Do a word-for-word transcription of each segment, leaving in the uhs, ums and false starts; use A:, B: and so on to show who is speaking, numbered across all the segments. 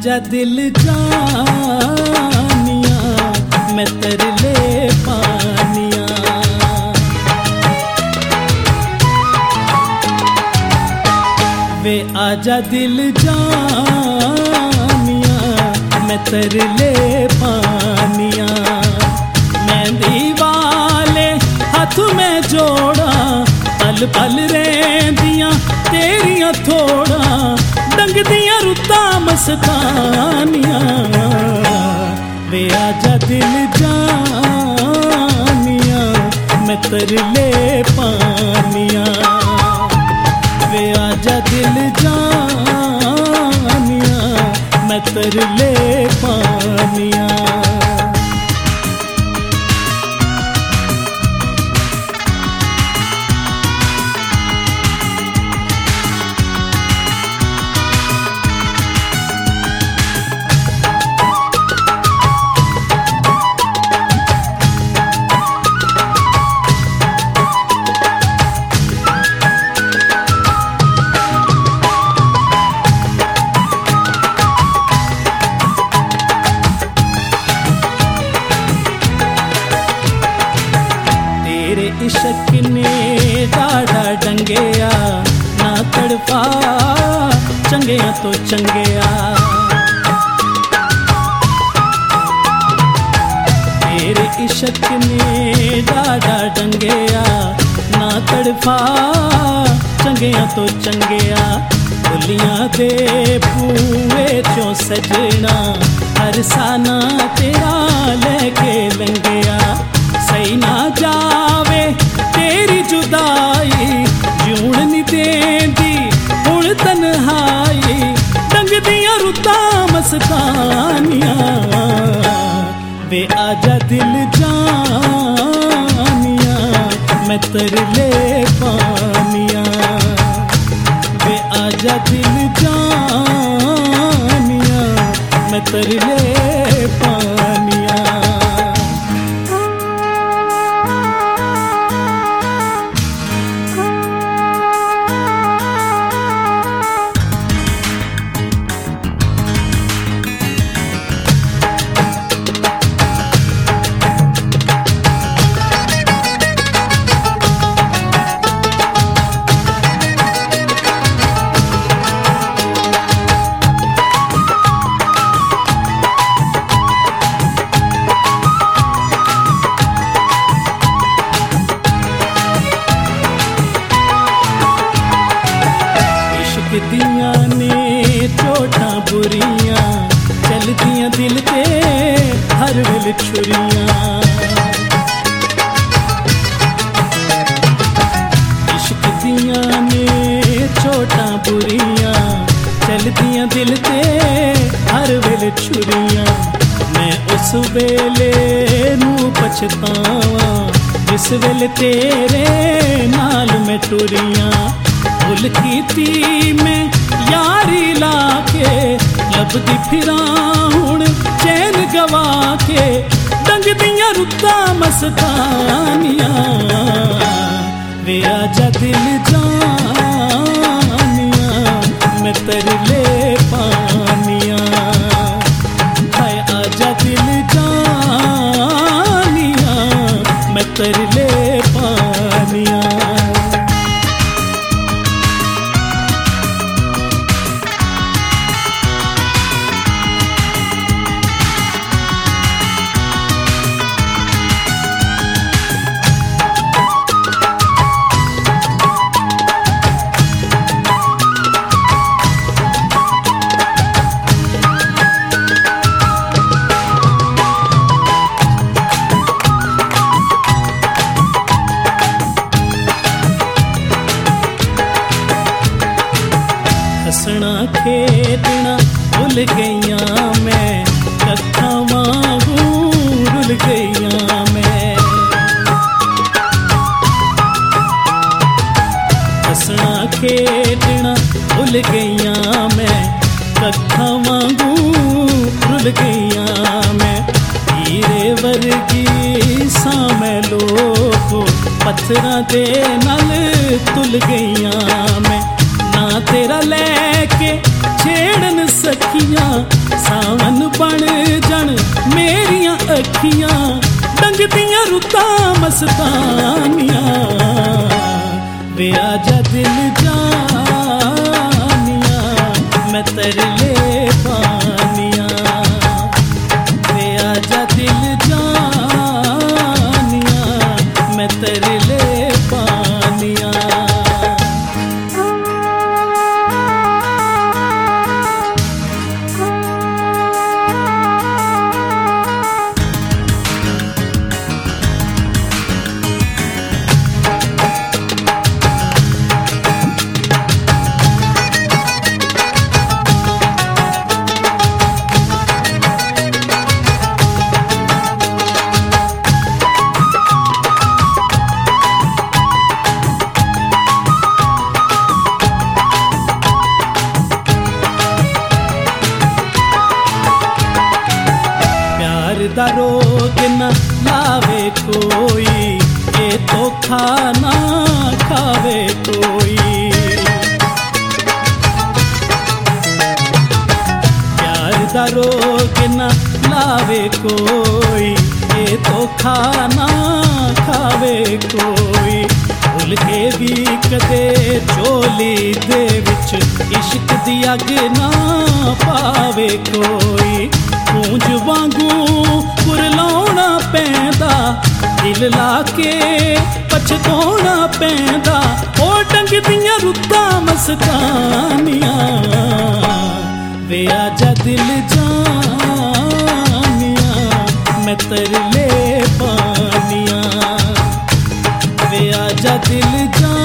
A: आजा दिल जानिया मैं तरले पानिया। वे आजा दिल जानिया मैं तरले पानिया। मेहंदी वाले हाथ में जोड़ा पल पल रेंदियां तेरियां थोड़ा डंग दियां रुत्ता मस्तानिया। वे आजा दिल जानिया मैं तरले पानिया। वे आजा दिल जानिया मैं तरले पानिया। इश्क ने डाढ़ा डंगेया ना तड़पा चंगेया तो चंगेया। तेरे इश्क ने डाढ़ा डंगेया ना तड़पा चंगेया तो चंगेया। बोलियां दे पूए चों सजना हर साना तेरा लेके लंघेया। सही ना जावे तेरी जुदाई जून नी देंदी हुण तन्हाई डंग दियां रुत्ता मस्तानिया। वे आजा दिल जानिया मैं तरले पानिया। वे आजा दिल जानिया मैं तरले पानिया। दियां ने चोटा बुरियां चलदियां दिल ते हर वेल छुरियां। इश्क दियां ने चोटा बुरियां चलदियां दिल ते हर वेल छुरियां। मैं उस वेले नू पछतावां जिस वेले तेरे नाल मैं टुरियां। भुल कीती मैं यारी लाके लभदी फिरां हुण चैन गवा के डंग दियां रुत्ता मस्तानिया। वे आजा दिल जानिया मैं तरले पानिया। हाय आजा दिल जानिया मैं तरले पानिया। हसना खेलना भुल गईयां मैं कथा वांगू रुल गईयां मैं। हसना खेलना भुल गईयां मैं कथा वांगू रुल गईयां मैं। हीरे वर्गी सा मैं लोगो पत्थरां दे नाल तुल गईयां मैं। ना तेरा लेके छेड़न सखियां सावन बन जन मेरियां अखियां डंगदियां रुतां मस्तानियां वे आजा दिल जानियां मैं तरले पानियां वे आजा दिल जानियां मैं तरले पानियां। दा रोग न लावे कोई ये तो खाना खावे कोई प्यार दा रोग न लावे कोई ये तो खाना खावे कोई भुल के भी कदे चोली दे विच इश्क दी अग ना पावे कोई पूंज वांगू कुरलाउना पैंदा दिल लाके पछताउना पैंदा ओ डंगदियां रुतां मस्तानियां वे आजा दिल जानियां मैं तरले पानियां वे आजा दिल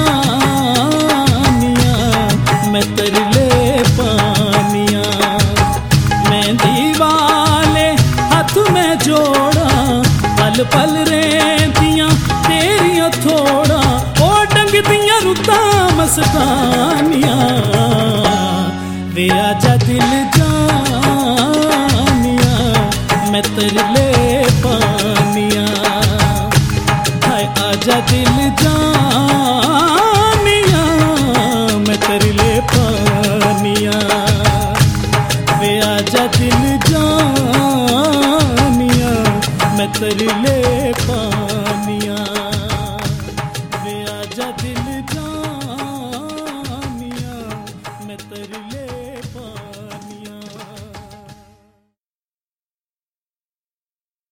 A: जानियां मैं तरले पानियां मेहंदी वाले हाथ में जोड़ा पल पल रहंदियां तेरियां थोड़ा ओ डंगदियां रुतां मस्तानियां वे आजा दिल जानियां मैं तरले पानियां हाय आजा दिल जानियां मैं तरले पानियां वे आजा दिल जानियां मैं तरले पानियां।